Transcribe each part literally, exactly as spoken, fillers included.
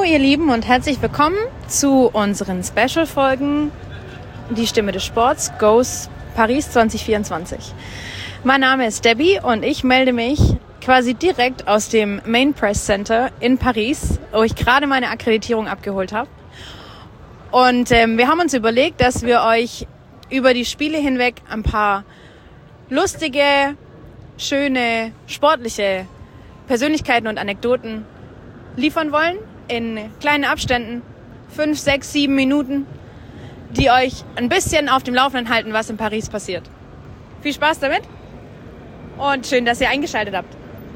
ihr Lieben und herzlich willkommen zu unseren Special-Folgen Die Stimme des Sports Goes Paris zwanzig vierundzwanzig. Mein Name ist Debbie und ich melde mich quasi direkt aus dem Main Press Center in Paris, wo ich gerade meine Akkreditierung abgeholt habe. Und ähm, wir haben uns überlegt, dass wir euch über die Spiele hinweg ein paar lustige, schöne, sportliche Persönlichkeiten und Anekdoten liefern wollen, in kleinen Abständen, fünf, sechs, sieben Minuten, die euch ein bisschen auf dem Laufenden halten, was in Paris passiert. Viel Spaß damit und schön, dass ihr eingeschaltet habt.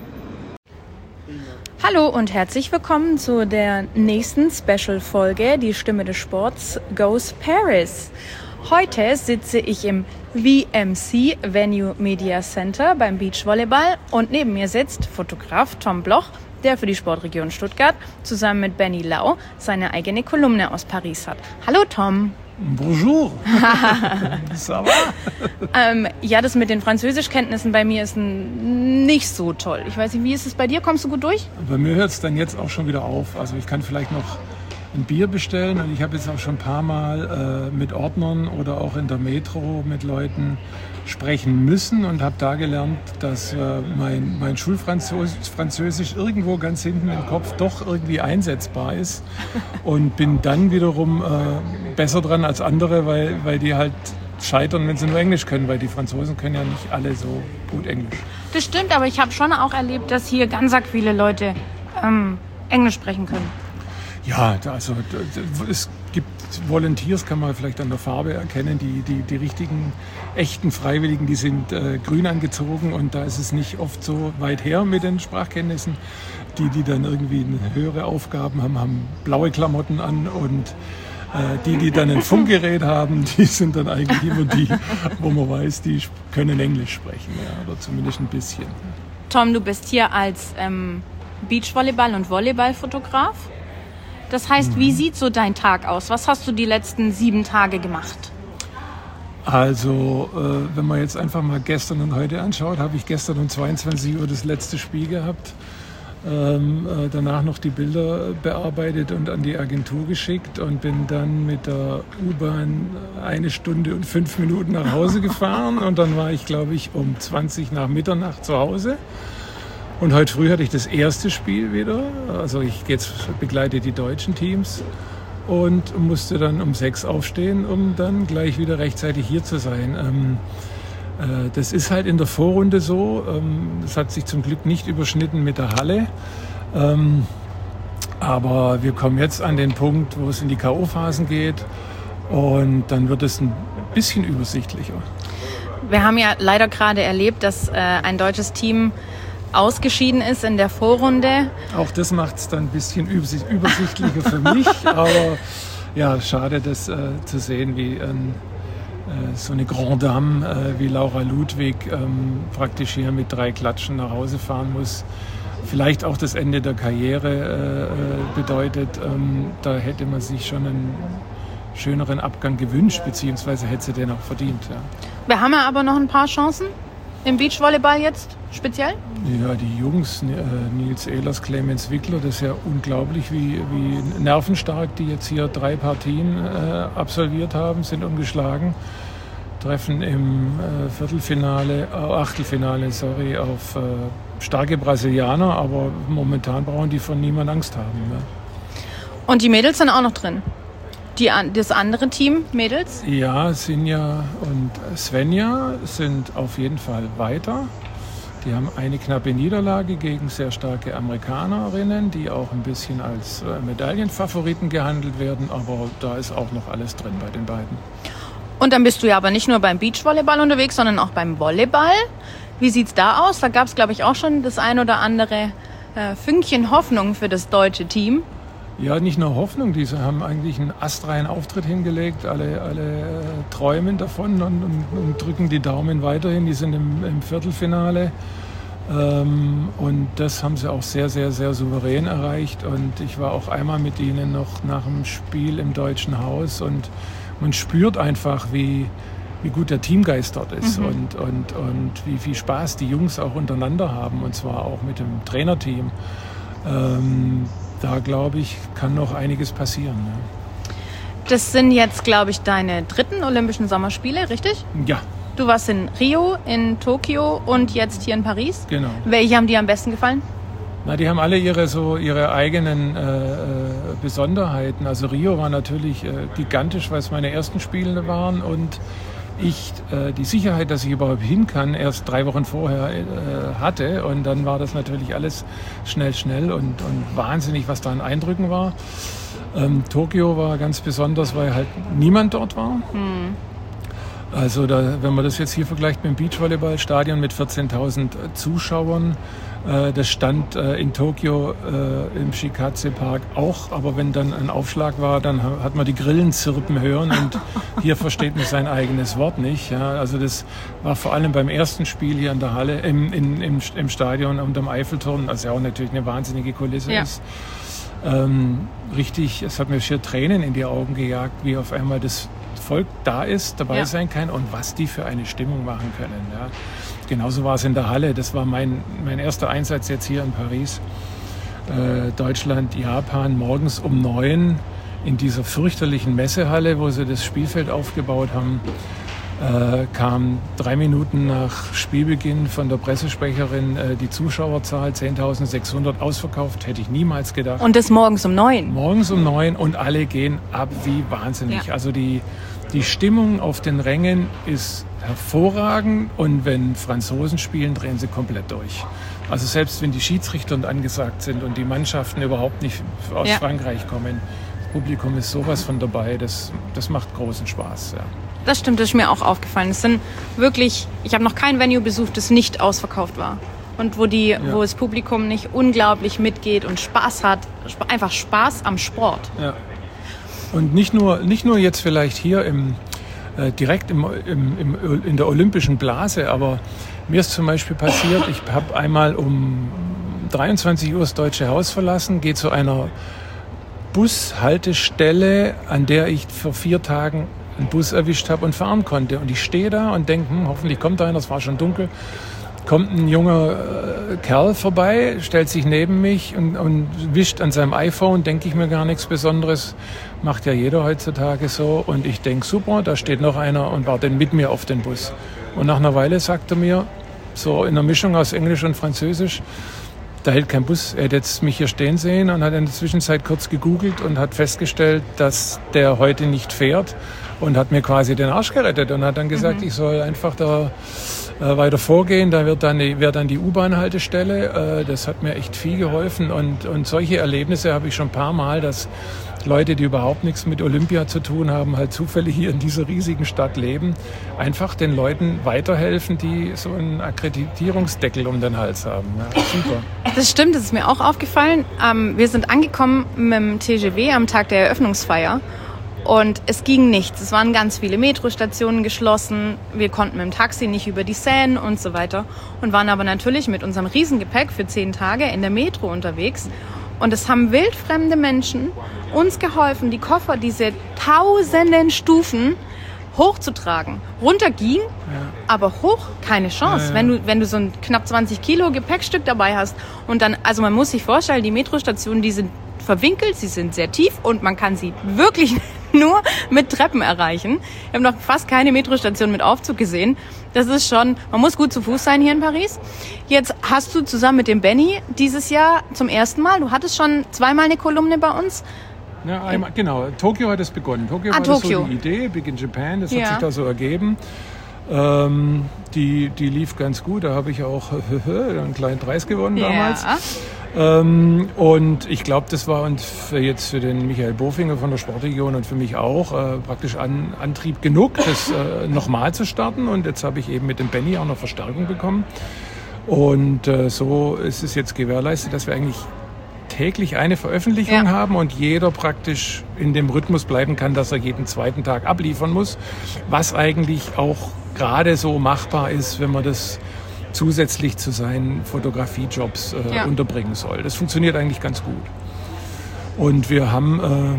Hallo und herzlich willkommen zu der nächsten Special-Folge Die Stimme des Sports Goes Paris. Heute sitze ich im V M C Venue Media Center beim Beachvolleyball und neben mir sitzt Fotograf Tom Bloch, der für die Sportregion Stuttgart zusammen mit Benny Lau seine eigene Kolumne aus Paris hat. Hallo Tom. Bonjour. Ça va? ähm, ja, das mit den Französischkenntnissen bei mir ist n- nicht so toll. Ich weiß nicht, wie ist es bei dir? Kommst du gut durch? Bei mir hört es dann jetzt auch schon wieder auf. Also ich kann vielleicht noch ein Bier bestellen und ich habe jetzt auch schon ein paar Mal äh, mit Ordnern oder auch in der Metro mit Leuten sprechen müssen und habe da gelernt, dass äh, mein, mein Schulfranzösisch Französisch irgendwo ganz hinten im Kopf doch irgendwie einsetzbar ist und bin dann wiederum äh, besser dran als andere, weil, weil die halt scheitern, wenn sie nur Englisch können, weil die Franzosen können ja nicht alle so gut Englisch. Das stimmt, aber ich habe schon auch erlebt, dass hier ganz viele Leute ähm, Englisch sprechen können. Ja, also es gibt Volunteers, kann man vielleicht an der Farbe erkennen, die, die, die richtigen, echten Freiwilligen, die sind äh, grün angezogen und da ist es nicht oft so weit her mit den Sprachkenntnissen. Die, die dann irgendwie höhere Aufgaben haben, haben blaue Klamotten an und äh, die, die dann ein Funkgerät haben, die sind dann eigentlich immer die, wo man weiß, die können Englisch sprechen, ja, oder zumindest ein bisschen. Tom, du bist hier als ähm, Beachvolleyball- und Volleyballfotograf. Das heißt, wie sieht so dein Tag aus? Was hast du die letzten sieben Tage gemacht? Also, äh, wenn man jetzt einfach mal gestern und heute anschaut, habe ich gestern um zweiundzwanzig Uhr das letzte Spiel gehabt. Ähm, äh, danach noch die Bilder bearbeitet und an die Agentur geschickt und bin dann mit der U-Bahn eine Stunde und fünf Minuten nach Hause gefahren. Und dann war ich, glaube ich, um zwanzig nach Mitternacht zu Hause. Und heute früh hatte ich das erste Spiel wieder, also ich jetzt begleite die deutschen Teams und musste dann um sechs aufstehen, um dann gleich wieder rechtzeitig hier zu sein. Ähm, äh, das ist halt in der Vorrunde so, ähm, das hat sich zum Glück nicht überschnitten mit der Halle, ähm, aber wir kommen jetzt an den Punkt, wo es in die K O-Phasen geht und dann wird es ein bisschen übersichtlicher. Wir haben ja leider gerade erlebt, dass äh, ein deutsches Team ausgeschieden ist in der Vorrunde. Auch das macht es dann ein bisschen übersichtlicher für mich, aber ja, schade, das äh, zu sehen, wie ähm, äh, so eine Grande Dame äh, wie Laura Ludwig ähm, praktisch hier mit drei Klatschen nach Hause fahren muss. Vielleicht auch das Ende der Karriere äh, bedeutet, ähm, da hätte man sich schon einen schöneren Abgang gewünscht, beziehungsweise hätte sie den auch verdient. Ja. Wir haben ja aber noch ein paar Chancen im Beachvolleyball jetzt speziell? Ja, die Jungs, Nils Ehlers, Clemens Wickler, das ist ja unglaublich, wie, wie nervenstark die jetzt hier drei Partien äh, absolviert haben, sind ungeschlagen, treffen im äh, Viertelfinale, äh, Achtelfinale, sorry, auf äh, starke Brasilianer, aber momentan brauchen die von niemand Angst haben. Ne? Und die Mädels sind auch noch drin? Die, das andere Team, Mädels? Ja, Sinja und Svenja sind auf jeden Fall weiter. Die haben eine knappe Niederlage gegen sehr starke Amerikanerinnen, die auch ein bisschen als Medaillenfavoriten gehandelt werden. Aber da ist auch noch alles drin bei den beiden. Und dann bist du ja aber nicht nur beim Beachvolleyball unterwegs, sondern auch beim Volleyball. Wie sieht's da aus? Da gab es, glaube ich, auch schon das ein oder andere äh, Fünkchen Hoffnung für das deutsche Team. Ja, nicht nur Hoffnung, die haben eigentlich einen astreinen Auftritt hingelegt, alle, alle äh, träumen davon und, und, und drücken die Daumen weiterhin, die sind im, im Viertelfinale ähm, und das haben sie auch sehr, sehr, sehr souverän erreicht und ich war auch einmal mit ihnen noch nach dem Spiel im Deutschen Haus und man spürt einfach, wie, wie gut der Teamgeist dort ist mhm. und, und, und wie viel Spaß die Jungs auch untereinander haben und zwar auch mit dem Trainerteam. Ähm, da glaube ich, kann noch einiges passieren. Ja. Das sind jetzt, glaube ich, deine dritten Olympischen Sommerspiele, richtig? Ja. Du warst in Rio, in Tokio und jetzt hier in Paris. Genau. Welche haben dir am besten gefallen? Na, die haben alle ihre so ihre eigenen äh, Besonderheiten. Also Rio war natürlich äh, gigantisch, weil es meine ersten Spiele waren und ich äh, die Sicherheit, dass ich überhaupt hin kann, erst drei Wochen vorher äh, hatte. Und dann war das natürlich alles schnell, schnell und, und wahnsinnig, was da an Eindrücken war. Ähm, Tokio war ganz besonders, weil halt niemand dort war. Hm. Also da, wenn man das jetzt hier vergleicht mit dem Beachvolleyballstadion mit vierzehntausend Zuschauern, äh, das stand äh, in Tokio äh, im Shikatse Park auch, aber wenn dann ein Aufschlag war, dann hat man die Grillen zirpen hören und hier versteht man sein eigenes Wort nicht. Ja. Also das war vor allem beim ersten Spiel hier in der Halle, im, in, im, im Stadion unterm Eiffelturm, also ja auch natürlich eine wahnsinnige Kulisse ja. ist. Ähm, richtig, es hat mir schier Tränen in die Augen gejagt, wie auf einmal das Volk da ist, dabei ja. sein kann und was die für eine Stimmung machen können. Ja. Genauso war es in der Halle. Das war mein, mein erster Einsatz jetzt hier in Paris. Äh, Deutschland, Japan, morgens um neun in dieser fürchterlichen Messehalle, wo sie das Spielfeld aufgebaut haben, äh, kam drei Minuten nach Spielbeginn von der Pressesprecherin äh, die Zuschauerzahl zehntausendsechshundert ausverkauft, hätte ich niemals gedacht. Und das morgens um neun? Morgens um neun und alle gehen ab wie wahnsinnig. Ja. Also die, die Stimmung auf den Rängen ist hervorragend und wenn Franzosen spielen, drehen sie komplett durch. Also selbst wenn die Schiedsrichter angesagt sind und die Mannschaften überhaupt nicht aus ja. Frankreich kommen, das Publikum ist sowas von dabei, das, das macht großen Spaß. Ja. Das stimmt, das ist mir auch aufgefallen. Es sind wirklich, ich habe noch kein Venue besucht, das nicht ausverkauft war. Und wo, die, ja. wo das Publikum nicht unglaublich mitgeht und Spaß hat. Einfach Spaß am Sport. Ja. Und nicht nur, nicht nur jetzt vielleicht hier im, äh, direkt im, im, im, in der olympischen Blase, aber mir ist zum Beispiel passiert, ich habe einmal um dreiundzwanzig Uhr das Deutsche Haus verlassen, gehe zu einer Bushaltestelle, an der ich vor vier Tagen einen Bus erwischt habe und fahren konnte. Und ich stehe da und denke, hm, hoffentlich kommt einer, es war schon dunkel. Kommt ein junger äh, Kerl vorbei, stellt sich neben mich und, und wischt an seinem iPhone, denke ich mir gar nichts Besonderes. Macht ja jeder heutzutage so. Und ich denke, super, da steht noch einer und wartet mit mir auf den Bus. Und nach einer Weile sagt er mir, so in einer Mischung aus Englisch und Französisch, da hält kein Bus. Er hat jetzt mich hier stehen sehen und hat in der Zwischenzeit kurz gegoogelt und hat festgestellt, dass der heute nicht fährt und hat mir quasi den Arsch gerettet und hat dann gesagt, mhm. ich soll einfach da äh, weiter vorgehen. Da wird dann die, wäre dann die U-Bahn-Haltestelle. Äh, das hat mir echt viel geholfen und, und solche Erlebnisse habe ich schon ein paar Mal, dass Leute, die überhaupt nichts mit Olympia zu tun haben, halt zufällig hier in dieser riesigen Stadt leben, einfach den Leuten weiterhelfen, die so einen Akkreditierungsdeckel um den Hals haben. Ja, super. Das stimmt, das ist mir auch aufgefallen. Ähm, wir sind angekommen mit dem T G V am Tag der Eröffnungsfeier und es ging nichts. Es waren ganz viele Metrostationen geschlossen. Wir konnten mit dem Taxi nicht über die Seine und so weiter und waren aber natürlich mit unserem Riesengepäck für zehn Tage in der Metro unterwegs. Und es haben wildfremde Menschen uns geholfen, die Koffer, diese tausenden Stufen hochzutragen. Runter ging, ja. aber hoch keine Chance. Ja, ja. Wenn du, wenn du so ein knapp zwanzig Kilo Gepäckstück dabei hast und dann, also man muss sich vorstellen, die Metrostationen, die sind verwinkelt, sie sind sehr tief und man kann sie wirklich nur mit Treppen erreichen. Wir haben noch fast keine Metrostation mit Aufzug gesehen. Das ist schon, man muss gut zu Fuß sein hier in Paris. Jetzt hast du zusammen mit dem Benny dieses Jahr zum ersten Mal, du hattest schon zweimal eine Kolumne bei uns. Ja, einmal, genau. Tokio hat es begonnen. Tokio ah, war Tokio. Das so die Idee, Big in Japan, das ja. hat sich da so ergeben. Ähm, die, die lief ganz gut, da habe ich auch einen kleinen Preis gewonnen damals. Ja. Ähm, und ich glaube, das war und für jetzt für den Michael Bofinger von der Sportregion und für mich auch äh, praktisch an, Antrieb genug, das äh, nochmal zu starten. Und jetzt habe ich eben mit dem Benny auch noch Verstärkung bekommen. Und äh, so ist es jetzt gewährleistet, dass wir eigentlich täglich eine Veröffentlichung ja. haben und jeder praktisch in dem Rhythmus bleiben kann, dass er jeden zweiten Tag abliefern muss, was eigentlich auch gerade so machbar ist, wenn man das zusätzlich zu seinen Fotografiejobs äh, ja. unterbringen soll. Das funktioniert eigentlich ganz gut. Und wir haben,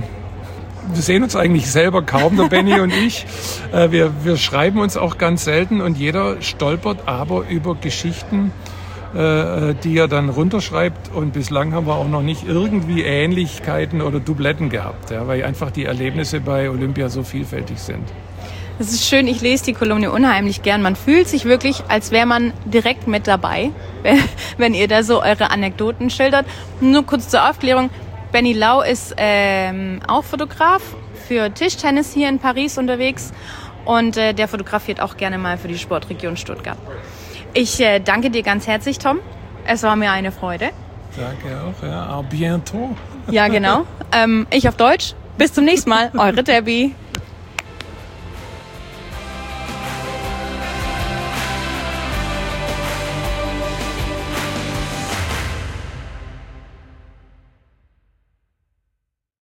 äh, wir sehen uns eigentlich selber kaum, der Benny und ich. Äh, wir, wir schreiben uns auch ganz selten und jeder stolpert aber über Geschichten äh, die er dann runterschreibt. Und bislang haben wir auch noch nicht irgendwie Ähnlichkeiten oder Dubletten gehabt, ja, weil einfach die Erlebnisse bei Olympia so vielfältig sind. Das ist schön, ich lese die Kolumne unheimlich gern. Man fühlt sich wirklich, als wäre man direkt mit dabei, wenn ihr da so eure Anekdoten schildert. Nur kurz zur Aufklärung, Benny Lau ist ähm, auch Fotograf für Tischtennis hier in Paris unterwegs und äh, der fotografiert auch gerne mal für die Sportregion Stuttgart. Ich äh, danke dir ganz herzlich, Tom. Es war mir eine Freude. Danke auch, ja. À bientôt. Ja, genau. Ähm, ich auf Deutsch. Bis zum nächsten Mal. Eure Debbie.